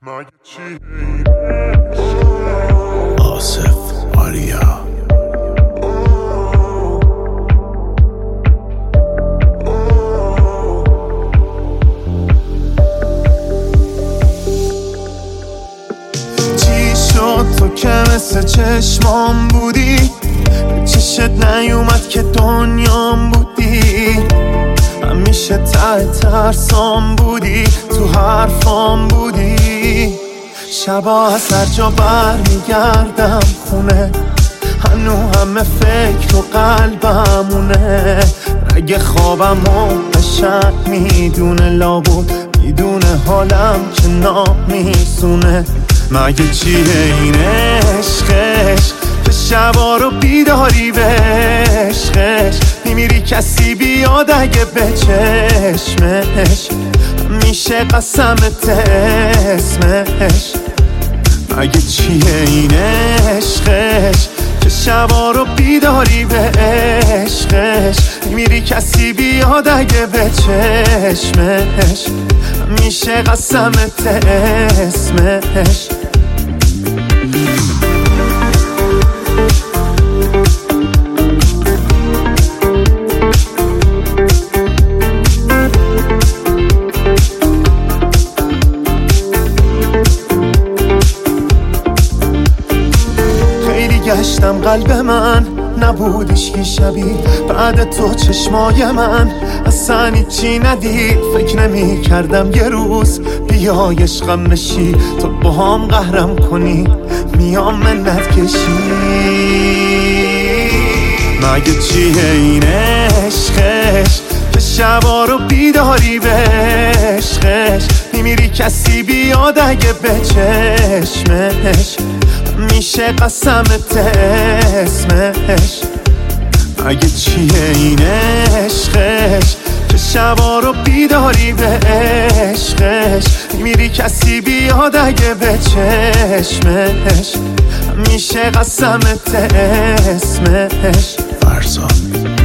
مگه چی آصف آریا چی شد تو که مثل چشمام بودی، چشت نیومد که دنیام بودی، همیشه ته ترسام بودی، تو حرفام بودی. شبا از هر جا برمیگردم خونه، هنو همه فکر تو قلبمونه. رگ خوابم و قشنگ میدونه، لابود میدونه حالم که نامیسونه. مگه چیه این عشقش که شبا رو بیداری به عشقش میمیری کسی بیاد اگه به چشمش میشه قسمت اسمش. مگه چیه این عشقش که شبا رو بیداری به عشقش میمیری کسی بیاد اگه به چشمش میشه قسمت اسمش. گشتم قلب من نبودش که شبیه بعد تو چشمای من اصلا هیچی ندید. فکر نمی کردم یه روز بیای عشقم بشی، تو با هم قهرم کنی میام منت کشی. مگه چیه این عشقش که شبا رو بیداری به عشقش میمیری کسی بیاد اگه به چشمش میشه قسمت اسمش. مگه چیه این عشقش که شبا رو بیداری به عشقش میری کسی بیاد اگه به چشمش میشه قسمت اسمش. فرزاد